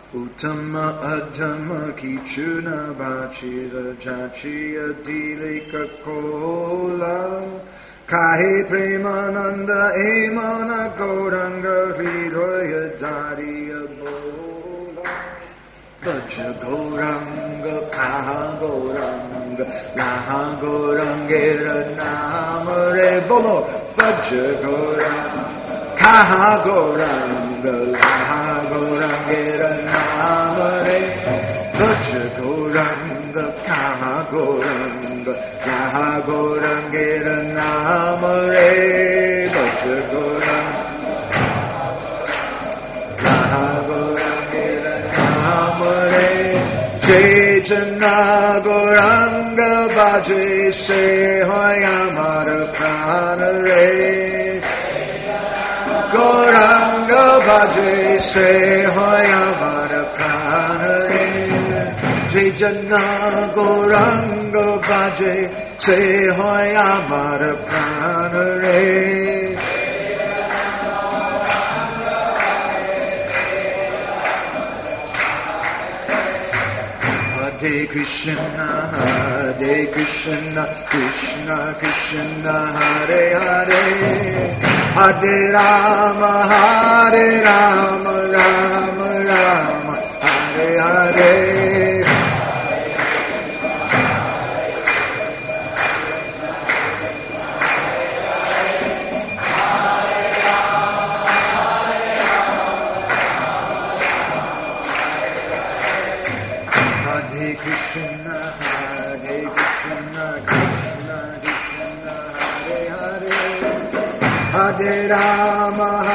Uttama Adhama Kichuna Bachira Jachiya Dilika Kola Kahi Premananda Emana Gauranga Hridaya Dariya Bola Bhaja Gauranga Kaha Gauranga Laha Gaurangera Namare Bolo Bhaja Gauranga Kaha Gauranga Laha Gaurangera Namare Bhaja Gauranga Kaha Gauranga Laha Gaurangera Namare Bhaja Gauranga Laha Gaurangera Namare Chaitanya Gauranga Bhaje Se Hoyamara Pranare Gauranga Bhaje Se Hoyamara Pranare Chaitanya Gauranga Bhaje Se Hoyamara Pranare Hare Krishna, Krishna Krishna, Hare Hare, Hare Rama, Rama Rama, Hare Hare. Krishna, Krishna Krishna, Hare Hare, Hare Rama,